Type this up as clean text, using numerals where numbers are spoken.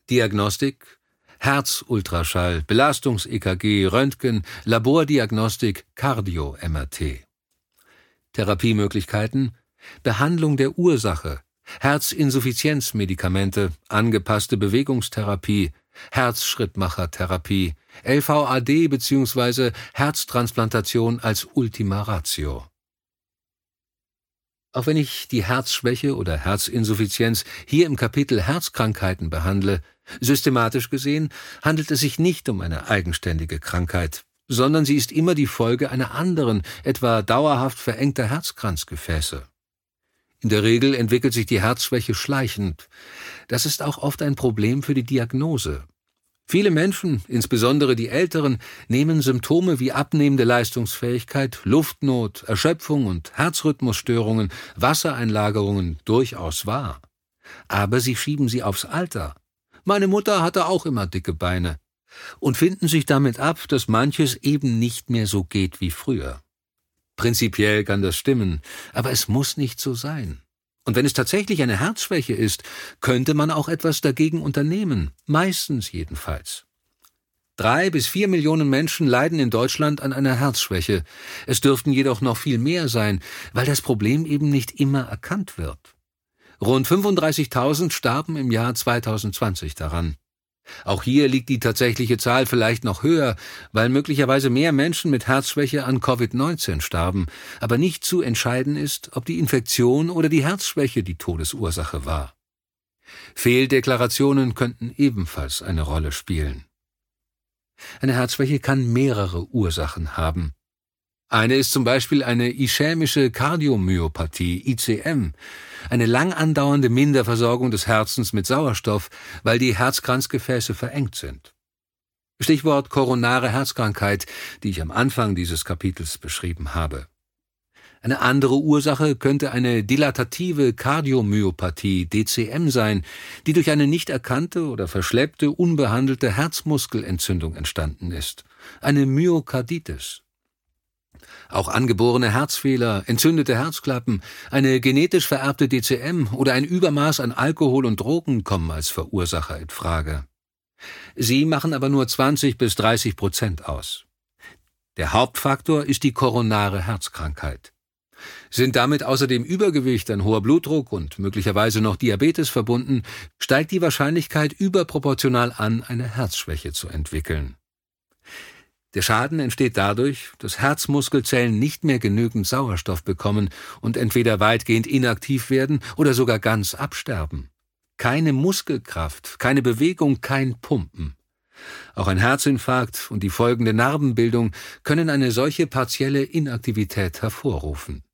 Diagnostik: Herzultraschall, Belastungs-EKG, Röntgen, Labordiagnostik, Cardio-MRT. Therapiemöglichkeiten: Behandlung der Ursache, Herzinsuffizienzmedikamente, angepasste Bewegungstherapie, Herzschrittmachertherapie, LVAD bzw. Herztransplantation als Ultima Ratio. Auch wenn ich die Herzschwäche oder Herzinsuffizienz hier im Kapitel Herzkrankheiten behandle, systematisch gesehen handelt es sich nicht um eine eigenständige Krankheit, sondern sie ist immer die Folge einer anderen, etwa dauerhaft verengter Herzkranzgefäße. In der Regel entwickelt sich die Herzschwäche schleichend. Das ist auch oft ein Problem für die Diagnose. Viele Menschen, insbesondere die Älteren, nehmen Symptome wie abnehmende Leistungsfähigkeit, Luftnot, Erschöpfung und Herzrhythmusstörungen, Wassereinlagerungen durchaus wahr. Aber sie schieben sie aufs Alter. Meine Mutter hatte auch immer dicke Beine. Und finden sich damit ab, dass manches eben nicht mehr so geht wie früher. Prinzipiell kann das stimmen, aber es muss nicht so sein. Und wenn es tatsächlich eine Herzschwäche ist, könnte man auch etwas dagegen unternehmen, meistens jedenfalls. 3 bis 4 Millionen Menschen leiden in Deutschland an einer Herzschwäche. Es dürften jedoch noch viel mehr sein, weil das Problem eben nicht immer erkannt wird. Rund 35.000 starben im Jahr 2020 daran. Auch hier liegt die tatsächliche Zahl vielleicht noch höher, weil möglicherweise mehr Menschen mit Herzschwäche an Covid-19 starben, aber nicht zu entscheiden ist, ob die Infektion oder die Herzschwäche die Todesursache war. Fehldeklarationen könnten ebenfalls eine Rolle spielen. Eine Herzschwäche kann mehrere Ursachen haben. Eine ist zum Beispiel eine ischämische Kardiomyopathie, ICM, eine lang andauernde Minderversorgung des Herzens mit Sauerstoff, weil die Herzkranzgefäße verengt sind. Stichwort koronare Herzkrankheit, die ich am Anfang dieses Kapitels beschrieben habe. Eine andere Ursache könnte eine dilatative Kardiomyopathie, DCM, sein, die durch eine nicht erkannte oder verschleppte, unbehandelte Herzmuskelentzündung entstanden ist, eine Myokarditis. Auch angeborene Herzfehler, entzündete Herzklappen, eine genetisch vererbte DCM oder ein Übermaß an Alkohol und Drogen kommen als Verursacher in Frage. Sie machen aber nur 20-30% aus. Der Hauptfaktor ist die koronare Herzkrankheit. Sind damit außerdem Übergewicht, ein hoher Blutdruck und möglicherweise noch Diabetes verbunden, steigt die Wahrscheinlichkeit überproportional an, eine Herzschwäche zu entwickeln. Der Schaden entsteht dadurch, dass Herzmuskelzellen nicht mehr genügend Sauerstoff bekommen und entweder weitgehend inaktiv werden oder sogar ganz absterben. Keine Muskelkraft, keine Bewegung, kein Pumpen. Auch ein Herzinfarkt und die folgende Narbenbildung können eine solche partielle Inaktivität hervorrufen.